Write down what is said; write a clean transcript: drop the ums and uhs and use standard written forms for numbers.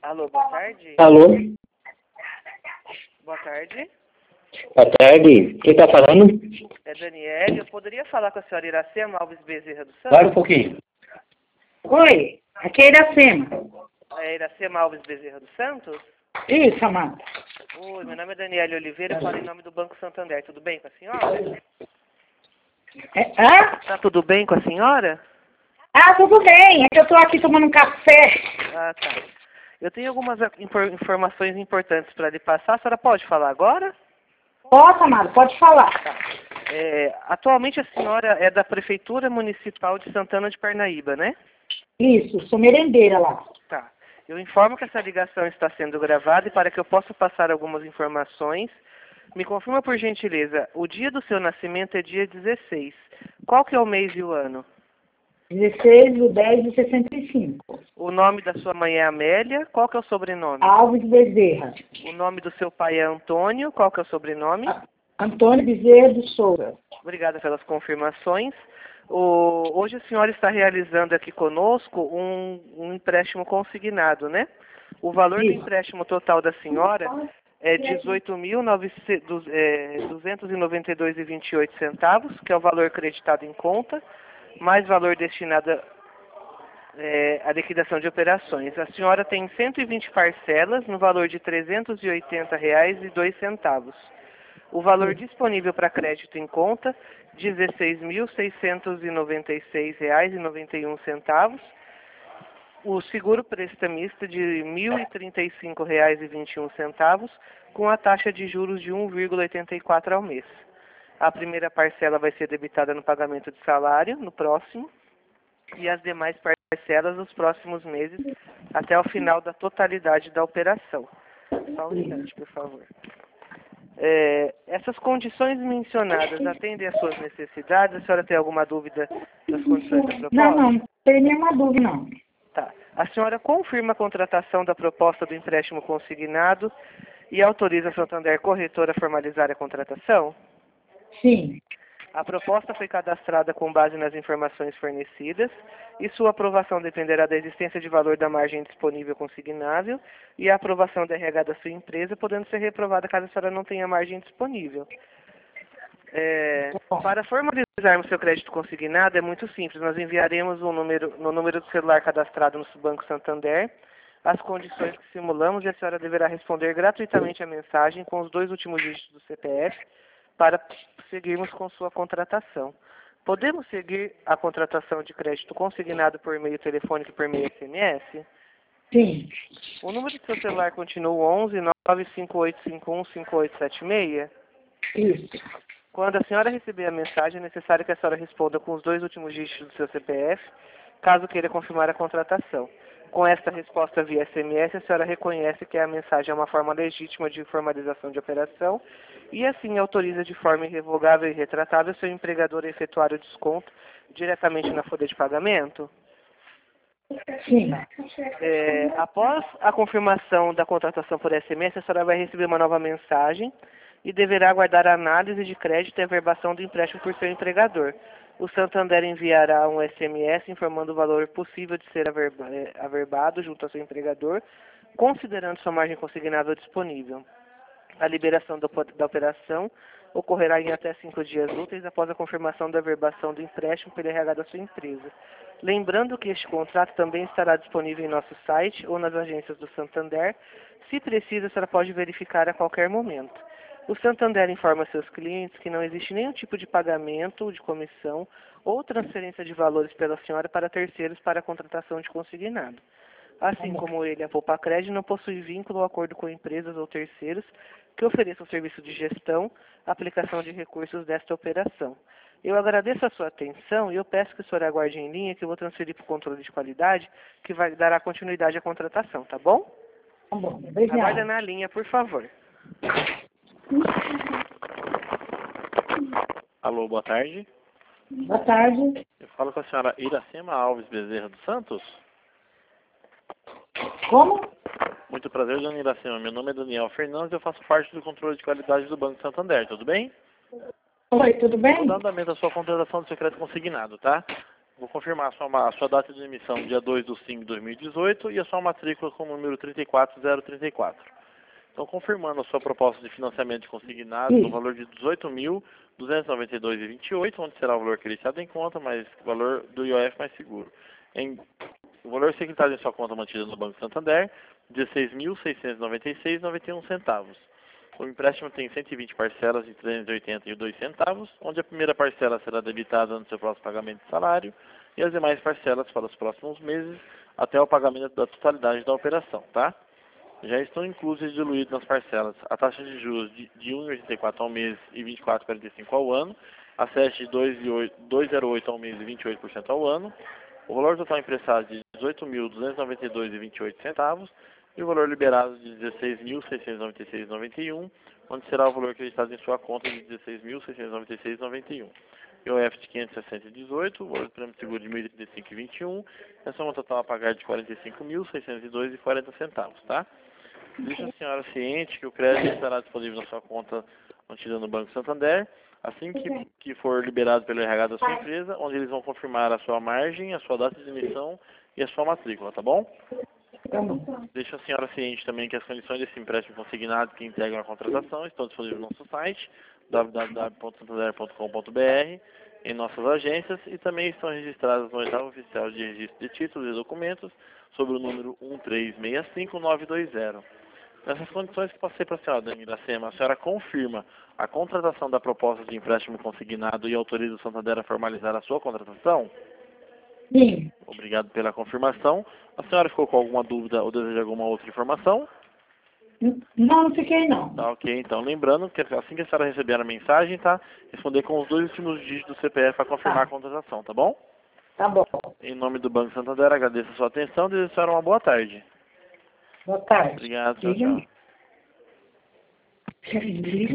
Alô, boa tarde. Alô? Boa tarde. Boa tarde. Quem está falando? É Daniele. Eu poderia falar com a senhora Iracema Alves Bezerra do Santos? Para um pouquinho. Oi, aqui é Iracema. É Iracema Alves Bezerra do Santos? Isso, Amanda. Oi, meu nome é Daniele Oliveira, eu falo em nome do Banco Santander. Tudo bem com a senhora? Hã? Tá tudo bem com a senhora? Ah, tudo bem. É que eu tô aqui tomando um café. Ah, tá. Eu tenho algumas informações importantes para lhe passar. A senhora pode falar agora? Posso, Amanda? Pode falar. Atualmente a senhora é da Prefeitura Municipal de Santana de Parnaíba, né? Isso, sou merendeira lá. Tá. Eu informo que essa ligação está sendo gravada e para que eu possa passar algumas informações, me confirma por gentileza, o dia do seu nascimento é dia 16. Qual que é o mês e o ano? 16/10/65. O nome da sua mãe é Amélia, qual que é o sobrenome? Alves Bezerra. O nome do seu pai é Antônio, qual que é o sobrenome? Antônio Bezerra do Souza. Obrigada pelas confirmações. Hoje a senhora está realizando aqui conosco um empréstimo consignado, né? O valor do empréstimo total da senhora é R$ 18.292,28, que é o valor creditado em conta, mais valor destinado à liquidação de operações. A senhora tem 120 parcelas no valor de R$ 380,02. O valor disponível para crédito em conta, R$ 16.696,91. O seguro prestamista de R$ 1.035,21, com a taxa de juros de 1,84 ao mês. A primeira parcela vai ser debitada no pagamento de salário, no próximo, e as demais parcelas nos próximos meses, até o final da totalidade da operação. Só um instante, por favor. Essas condições mencionadas atendem às suas necessidades? A senhora tem alguma dúvida das condições da proposta? Não tem nenhuma dúvida, não. Tá. A senhora confirma a contratação da proposta do empréstimo consignado e autoriza a Santander Corretora a formalizar a contratação? Sim. A proposta foi cadastrada com base nas informações fornecidas e sua aprovação dependerá da existência de valor da margem disponível consignável e a aprovação da RH da sua empresa, podendo ser reprovada caso a senhora não tenha margem disponível. Para formalizarmos seu crédito consignado é muito simples. Nós enviaremos no número do celular cadastrado no Banco Santander as condições que simulamos e a senhora deverá responder gratuitamente a mensagem com os 2 últimos dígitos do CPF para seguirmos com sua contratação. Podemos seguir a contratação de crédito consignado por meio telefônico e por meio SMS? Sim. O número do seu celular continua o 11 95851 5876? Isso. Quando a senhora receber a mensagem, é necessário que a senhora responda com os 2 últimos dígitos do seu CPF, caso queira confirmar a contratação. Com esta resposta via SMS, a senhora reconhece que a mensagem é uma forma legítima de formalização de operação e assim autoriza de forma irrevogável e retratável seu empregador a efetuar o desconto diretamente na folha de pagamento? Sim. Após a confirmação da contratação por SMS, a senhora vai receber uma nova mensagem e deverá aguardar a análise de crédito e averbação do empréstimo por seu empregador. O Santander enviará um SMS informando o valor possível de ser averbado junto ao seu empregador, considerando sua margem consignável disponível. A liberação da operação ocorrerá em até 5 dias úteis após a confirmação da averbação do empréstimo pelo RH da sua empresa. Lembrando que este contrato também estará disponível em nosso site ou nas agências do Santander. Se precisa, a senhora pode verificar a qualquer momento. O Santander informa seus clientes que não existe nenhum tipo de pagamento, de comissão ou transferência de valores pela senhora para terceiros para a contratação de consignado. Assim como ele, a Poupa-Crédito não possui vínculo ou acordo com empresas ou terceiros que ofereçam serviço de gestão, aplicação de recursos desta operação. Eu agradeço a sua atenção e eu peço que a senhora aguarde em linha que eu vou transferir para o controle de qualidade que dará continuidade à contratação, tá bom? Tá bom, obrigada. Aguarda na linha, por favor. Alô, boa tarde. Boa tarde. Eu falo com a senhora Iracema Alves Bezerra dos Santos. Como? Muito prazer, dona Iracema. Meu nome é Daniel Fernandes e eu faço parte do controle de qualidade do Banco Santander. Tudo bem? Oi, tudo Vou bem? dar andamento à sua contratação do secreto consignado, tá? Vou confirmar a sua data de emissão, dia 2/5/2018, e a sua matrícula com o número 34034. Então, confirmando a sua proposta de financiamento consignado no valor de R$ 18.292,28, onde será o valor creditado em conta, mais o valor do IOF mais seguro. O valor secretado em sua conta mantida no Banco Santander, R$ 16.696,91. O empréstimo tem 120 parcelas de R$ 380,02, onde a primeira parcela será debitada no seu próximo pagamento de salário e as demais parcelas para os próximos meses até o pagamento da totalidade da operação, tá? Já estão inclusos e diluídos nas parcelas a taxa de juros de 1,84 ao mês e 24,45 ao ano, a SES de 2,08 ao mês e 28% ao ano, o valor total emprestado de R$ 18.292,28 e o valor liberado de R$ 16.696,91, onde será o valor acreditado em sua conta de R$ 16.696,91. IOF de 560,18, o valor do prêmio de seguro de R$ 1.035,21, e a soma total a pagar de R$ 45.602,40, tá? Deixa a senhora ciente que o crédito estará disponível na sua conta mantida no Banco Santander, assim que for liberado pelo RH da sua empresa, onde eles vão confirmar a sua margem, a sua data de emissão e a sua matrícula, tá bom? Deixa a senhora ciente também que as condições desse empréstimo consignado que integram a contratação estão disponíveis no nosso site, www.santander.com.br, em nossas agências, e também estão registradas no oitavo oficial de registro de títulos e documentos, sob o número 1365920. Nessas condições que passei para a senhora, Dani Iracema, a senhora confirma a contratação da proposta de empréstimo consignado e autoriza o Santander a formalizar a sua contratação? Sim. Obrigado pela confirmação. A senhora ficou com alguma dúvida ou deseja alguma outra informação? Não fiquei não. Tá, ok. Então, lembrando que assim que a senhora receber a mensagem, tá? Responder com os 2 últimos dígitos do CPF para confirmar a contratação, tá bom? Tá bom. Em nome do Banco Santander, agradeço a sua atenção e desejo a senhora uma boa tarde. Boa tarde. Obrigado, tchau, tchau.